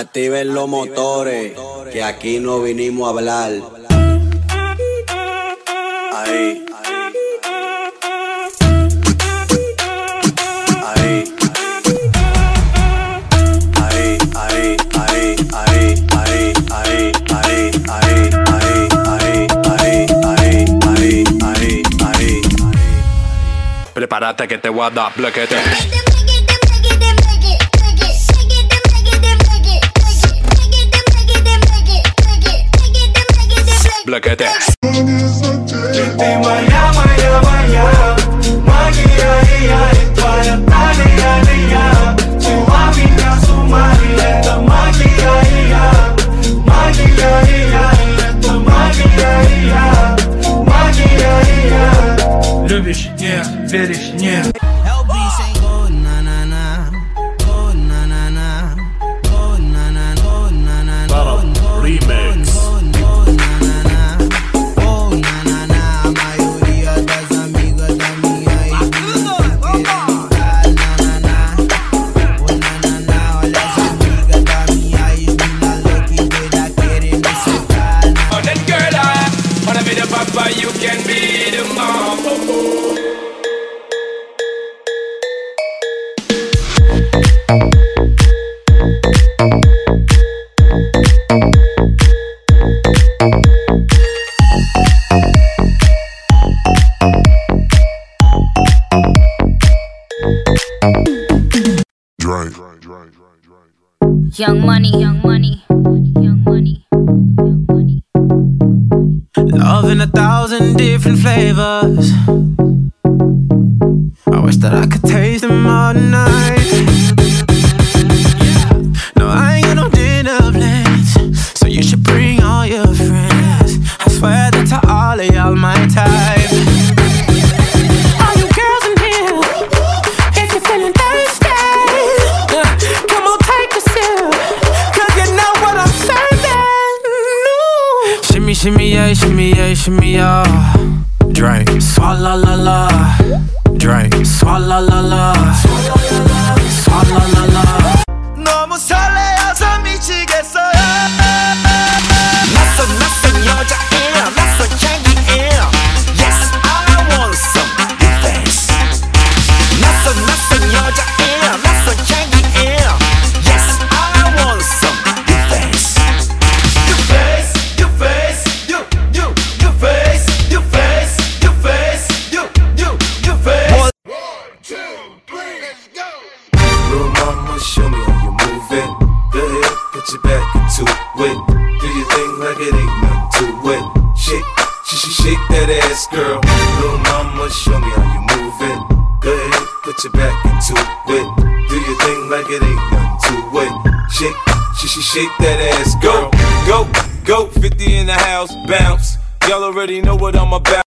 Activen los motores, que aquí no vinimos a hablar. Ahí. Prepárate que te voy a dar bloquete. Bloquete. Lubisz, nie, wierzysz, nie. Remix. You can be the mom. Young money, young money, young money, young money. Love in 1,000 different flavors. I wish that I could taste them all night. No, I ain't got no dinner plans, so you should bring all your friends. I swear that to all of y'all my type. All you girls in here, if you're feeling thirsty, come on, take a sip, 'cause you know what I'm serving. Shimmy, shimmy, yeah, shimmy, yeah, shimmy, yeah. Drink, swalla la la. Drink, swalla la la. Swalla la la. 너무 설레어서 미치겠어요. 낯선 여자예요. 낯선 향기예요. Yes, I want some revenge. 낯선 여자예요. 낯선 향기예요. Yes, I want some revenge. Your face, your face, your face, your face, your face, your face. 1, 2, 3, let's go. Little mama, show me how you move it. Go ahead, put your back into it. Do your thing like it ain't nothing to it. Shake that ass, girl. Little mama, show me how you move it. Go ahead, put your back into it. Do your thing like it ain't nothing to it. Shake that ass, girl. Go, 50 in the house, bounce. Y'all already know what I'm about.